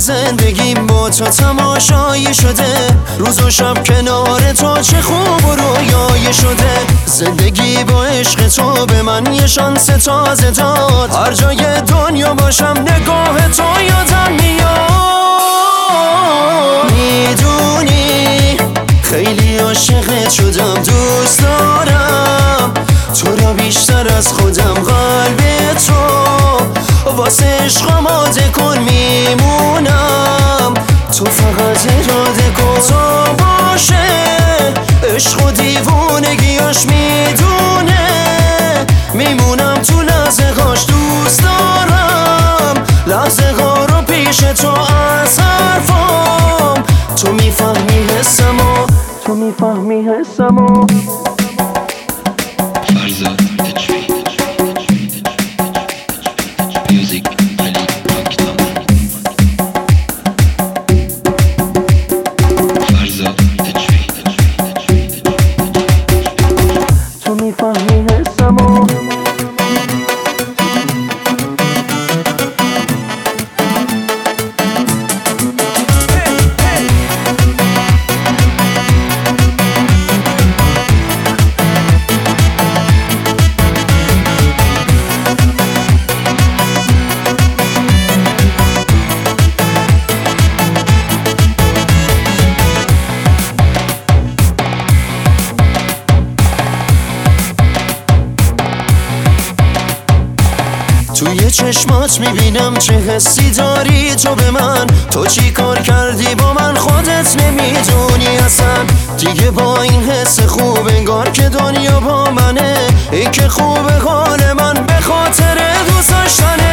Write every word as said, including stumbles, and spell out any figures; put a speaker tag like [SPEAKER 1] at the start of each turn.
[SPEAKER 1] زندگیم با تو تماشایی شده، روز و شب کنار تو چه خوب و رویایی شده. زندگی با عشق تو به من یه شانس تازه داد، هر جای دنیا باشم نگاه تو یادم میاد. میدونی خیلی عاشقت شدم، دوست دارم تو را بیشتر از خودم. قلب تو واسه عشق آماده کن، میمونم تو فقط اراده کن. تا باشه عشق و دیوونگیاش میدونه، میمونم تو لحظه هاش. دوست دارم لحظه ها رو پیش تو از حرفام، تو میفهمی حسمو، تو میفهمی حسمو.
[SPEAKER 2] فرزاد تجوید میوزیک علی پاکتام. فرزاد تجوید
[SPEAKER 1] تو میفهمی حسمو. توی چشمات میبینم چه حسی داری تو به من، تو چی کار کردی با من خودت نمیدونی اصلا. دیگه با این حس خوب انگار که دنیا با منه، این که خوبه حال من به خاطر دوست داشتنه.